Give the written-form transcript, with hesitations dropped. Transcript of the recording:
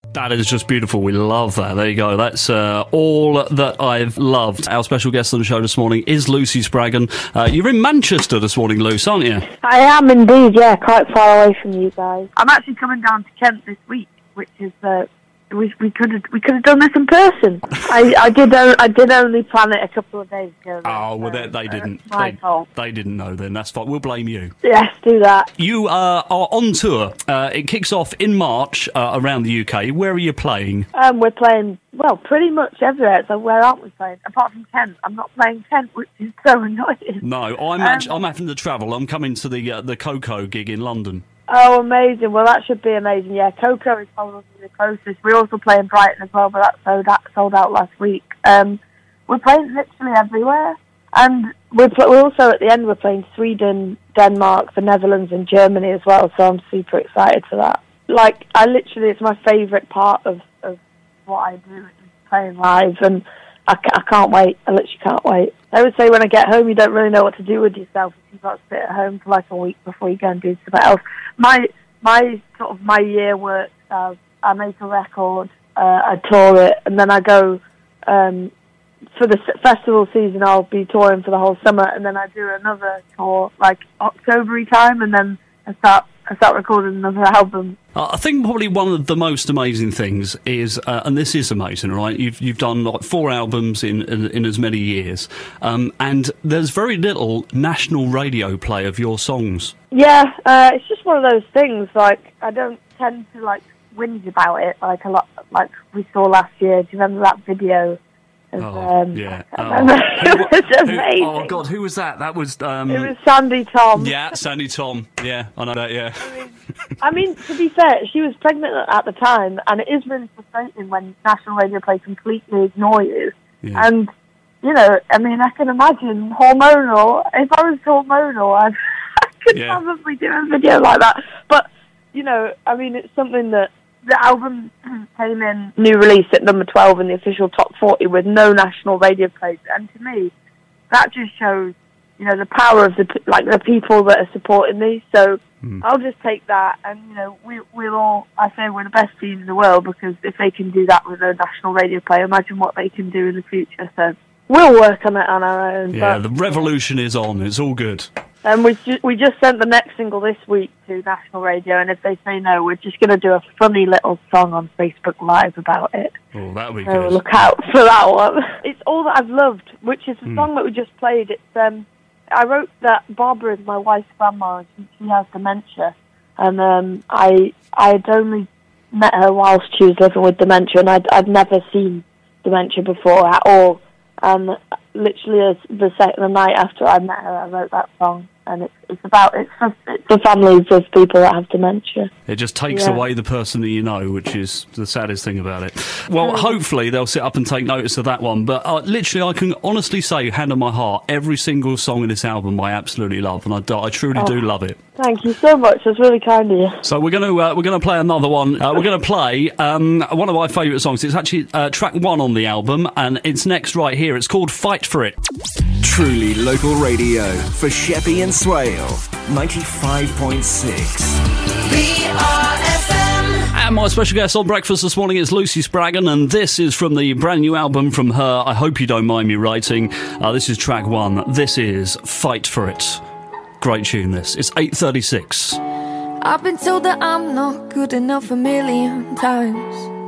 That is just beautiful. We love that. There you go. That's All That I've Loved. Our special guest on the show this morning is Lucy Spraggan. You're in Manchester this morning, Luce, aren't you? I am indeed, yeah, quite far away from you guys. I'm actually coming down to Kent this week, which is we could have done this in person. I did only plan it a couple of days ago. Oh, well, they didn't. My fault. They didn't know then. That's fine. We'll blame you. Yes, do that. You are on tour. It kicks off in March around the UK. Where are you playing? We're playing, well, pretty much everywhere. So where aren't we playing? Apart from Kent. I'm not playing Kent, which is so annoying. No, I'm having to travel. I'm coming to the Coco gig in London. Oh, amazing. Well, that should be amazing. Yeah, Coco is probably the closest. We also play in Brighton as well, but that sold out last week. We're playing literally everywhere. And we're also, at the end, we're playing Sweden, Denmark, the Netherlands and Germany as well, so I'm super excited for that. Like, it's my favourite part of what I do, is playing live, and I can't wait. I literally can't wait. I would say when I get home, you don't really know what to do with yourself if you've got to sit at home for like a week before you go and do something else. My year works as I make a record, I tour it, and then I go for the festival season. I'll be touring for the whole summer, and then I do another tour like October time, and then I start recording another album. I think probably one of the most amazing things is, and this is amazing, right? You've done like 4 albums in as many years, and there's very little national radio play of your songs. Yeah, it's just one of those things. Like, I don't tend to like whinge about it like a lot. Like we saw last year. Do you remember that video? Yeah. It was amazing. Oh God, who was that? That was. It was Sandy Tom. Yeah, Sandy Tom. Yeah, I know that. Yeah. I mean, to be fair, she was pregnant at the time, and it is really frustrating when national radio play completely ignore you. Yeah. And I mean, I can imagine hormonal. If I was hormonal, I could probably do a video like that. But I mean, it's something that. The album came in new release at number 12 in the official top 40 with no national radio plays, and to me, that just shows, the power of the people that are supporting me. So I'll just take that, and we'll all. I say we're the best team in the world because if they can do that with no national radio play, imagine what they can do in the future. So we'll work on it on our own. Yeah, the revolution is on. It's all good. And we just sent the next single this week to national radio, and if they say no, we're just going to do a funny little song on Facebook Live about it. Oh, that'll be so good. Look out for that one. It's All That I've Loved, which is the song that we just played. It's I wrote that Barbara is my wife's grandma, and she has dementia, and I had only met her whilst she was living with dementia, and I'd never seen dementia before at all. And literally the night after I met her, I wrote that song, and it's the families of people that have dementia. It just takes away the person that you know, which is the saddest thing about it. Well, hopefully they'll sit up and take notice of that one. But literally, I can honestly say, hand on my heart, every single song in this album I absolutely love, and I truly do love it. Thank you so much. That's really kind of you. So we're going to play another one. We're going to play one of my favourite songs. It's actually track 1 on the album, and it's next right here. It's called Fight for It. Truly local radio for Sheppey and Swale. 95.6 BRFM. And my special guest on breakfast this morning is Lucy Spraggan, and this is from the brand new album from her. I hope you don't mind me writing. This is track 1. This is Fight for It. Great tune, this. It's 8:36. I've been told that I'm not good enough a million times.